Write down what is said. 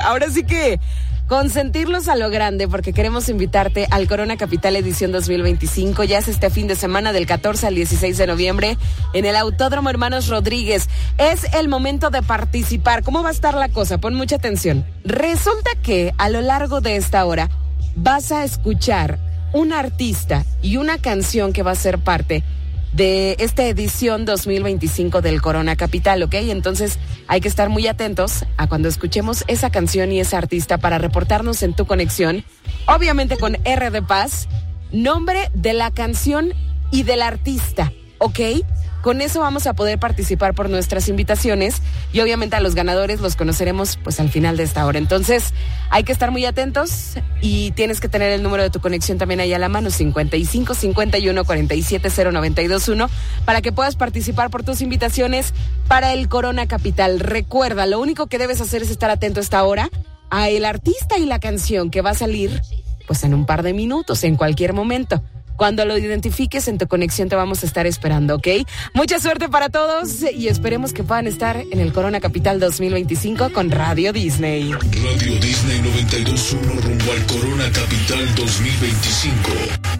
ahora sí que consentirlos a lo grande, porque queremos invitarte al Corona Capital edición 2025. Ya es este fin de semana del 14 al 16 de noviembre en el Autódromo Hermanos Rodríguez. Es el momento de participar. ¿Cómo va a estar la cosa? Pon mucha atención. Resulta que a lo largo de esta hora vas a escuchar un artista y una canción que va a ser parte de esta edición 2025 del Corona Capital, ¿ok? Entonces hay que estar muy atentos a cuando escuchemos esa canción y ese artista para reportarnos en tu conexión, obviamente con R de Paz, nombre de la canción y del artista, ¿ok? Con eso vamos a poder participar por nuestras invitaciones y obviamente a los ganadores los conoceremos pues al final de esta hora. Entonces hay que estar muy atentos y tienes que tener el número de tu conexión también ahí a la mano, 55 51 47 0921, para que puedas participar por tus invitaciones para el Corona Capital. Recuerda, lo único que debes hacer es estar atento a esta hora a el artista y la canción que va a salir pues en un par de minutos, en cualquier momento. Cuando lo identifiques en tu conexión te vamos a estar esperando, ¿ok? Mucha suerte para todos y esperemos que puedan estar en el Corona Capital 2025 con Radio Disney. Radio Disney 92.1 rumbo al Corona Capital 2025.